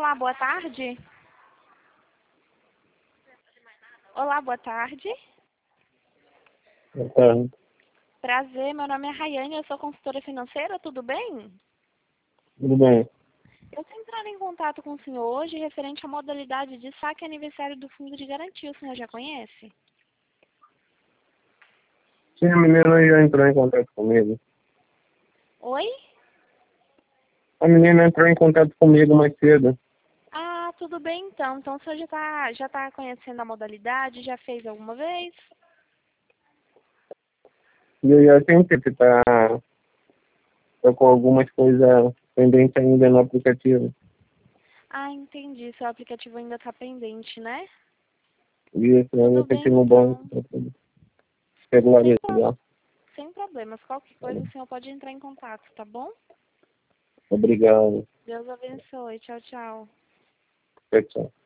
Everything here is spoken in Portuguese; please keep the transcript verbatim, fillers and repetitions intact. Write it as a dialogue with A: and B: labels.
A: Olá, boa tarde. Olá, boa tarde.
B: Boa tarde.
A: Prazer, meu nome é Rayane, eu sou consultora financeira, tudo bem?
B: Tudo bem?
A: Eu estou entrando em contato com o senhor hoje referente à modalidade de saque aniversário do Fundo de Garantia. O senhor já conhece?
B: Sim, a menina já entrou em contato comigo.
A: Oi?
B: A menina entrou em contato comigo mais cedo.
A: Ah, tudo bem então. Então o senhor já está já tá conhecendo a modalidade? Já fez alguma vez?
B: E eu já tentei que tá, tô com algumas coisas pendentes ainda no aplicativo.
A: Ah, entendi. Seu aplicativo ainda está pendente, né?
B: E esse é um
A: Tudo bem
B: aplicativo bom
A: então.
B: para poder
A: Sem, pro...
B: regularizar.
A: Sem problemas. Qualquer coisa o senhor pode entrar em contato, tá bom?
B: Obrigado.
A: Deus abençoe. Tchau, tchau.
B: Tchau, tchau.